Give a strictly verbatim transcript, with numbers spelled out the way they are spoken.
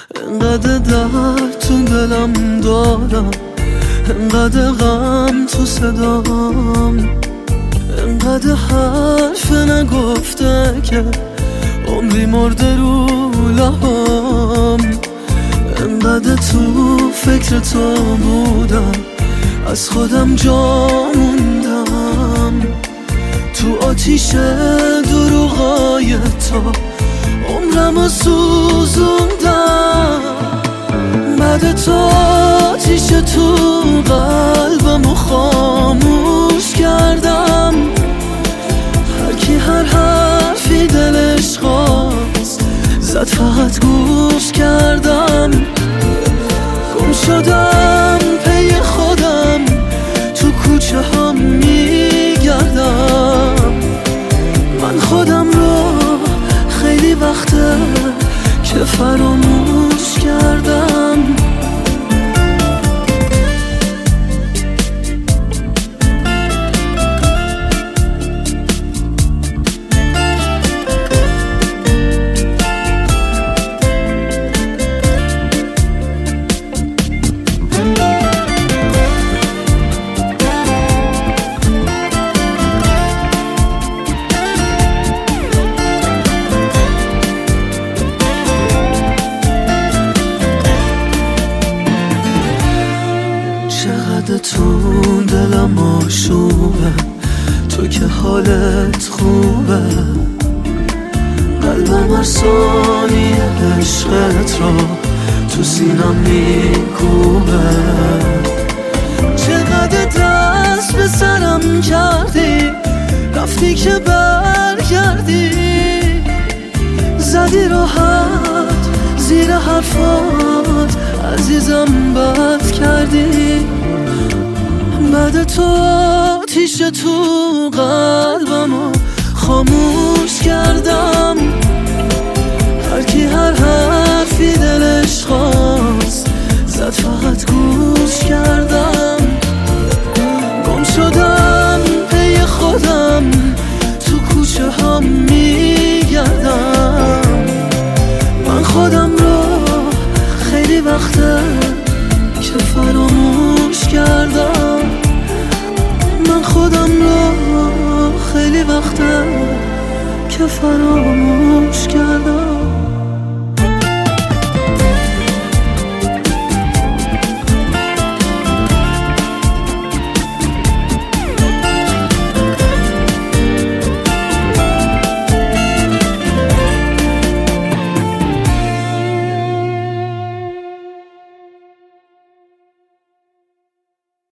انقدر درد تو دلم دارم، انقدر غم تو صدام، انقدر حرف نگفته که عمری مرده رو لبام. انقدر تو فکر تو بودم، از خودم جا موندم. تو آتیش دروغای تو عمرمو سوزوندم. بعد تو آتیش تو قلبمو خاموش کردم. هر کی هر حرفی دلش خواست زد، فقط گوش کردم. گم شدم پی خودم، تو کوچه هم میگردم. من خودم رو خیلی وقته که فراموش کردم. چقدر تو دلم آشوبه، تو که حالت خوبه. قلبم هر ثانیه عشقت را تو سینم میکوبه. چقدر دست به سرم کردی، رفتی که برگردی. زدی راحت زیر حرفات، عزیزم بد کردی. بعد تو آتیش تو قلبمو خاموش کردم. هر کی هر حرفی دلش خواست زد، فقط گوش کردم. گم شدم پی خودم، تو کوچه هم میگردم. من خودم رو خیلی وقته که فراموش کردم. من خودم رو خیلی وقته که فراموش کردم.